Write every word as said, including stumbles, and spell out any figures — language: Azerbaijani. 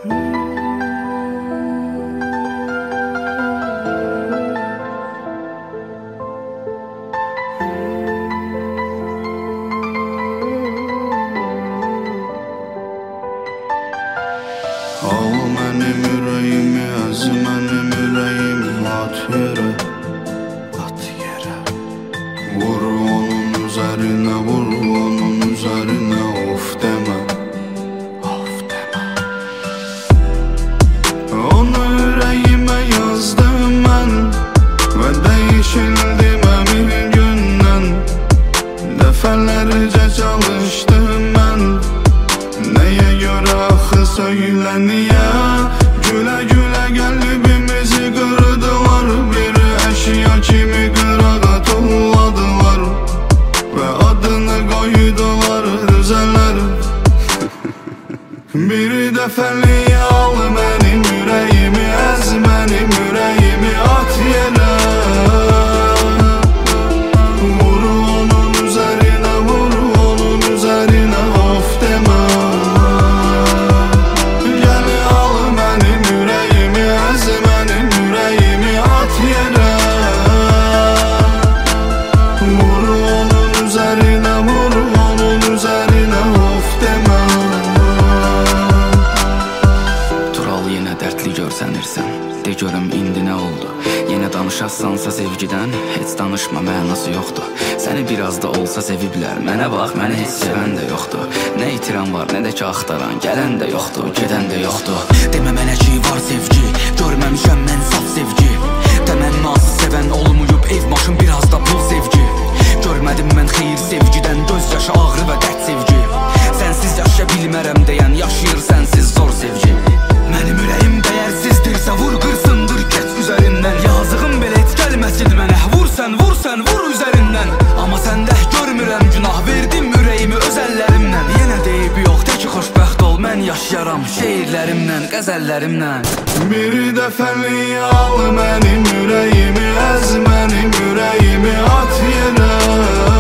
Al mənim ürəyimi, əz mənim ürəyimi, at yerə, at yerə. Vur onun üzərinə, vur onun üzərinə, of demə, of demə. Onu ürəyimə yazdım mən və dəyişildim əmin gündən. Dəfələrcə çalışdım mən, nəyə görə axı söylə niyə? Gülə gülə qəlbimizi qırdılar, bir əşya kimi qırağa tulladılar və adını qoydular düzələr. Bir dəfəliyə al mənim ürəyimi, əz mənim ürəyimi, at yerə. Vur onun üzərinə, vur onun üzərinə, of demə. De görüm indi nə oldu? Yenə danışasansa sevgidən, heç danışma, mənası yoxdur. Səni biraz da olsa seviblər, mənə bax, məni heç sevən də yoxdur. Nə itirən var, nə də ki axtaran, gələn də yoxdur, gedən də yoxdur. Demə mənə ki var sevgi, görməmişəm mən saf sevgi. Təmənnası sevən olmayıb, ev maşın biraz da pul sevgi. Görmədim mən xeyir sevgidən, göz yaşı ağrı və dərd sevgi. Sənsiz yaşaya bilmərəm deyən, yaşayır sənsiz zor sevgi. Mənim ürəyim dəyərsizdirsə vur qırsındır keç üzərindən. Yazığım belə heç gəlməsin mənə, vur sən, vur sən, vur üzərindən. Amma səndə görmürəm günah, verdim ürəyimi öz əllərimlə. Yenə deyib yox, de ki xoşbəxt ol, mən yaşayaram şeirlərimlə, qəzəllərimlə. Bir dəfəliyə al mənim ürəyimi, əz mənim ürəyimi, at yerə.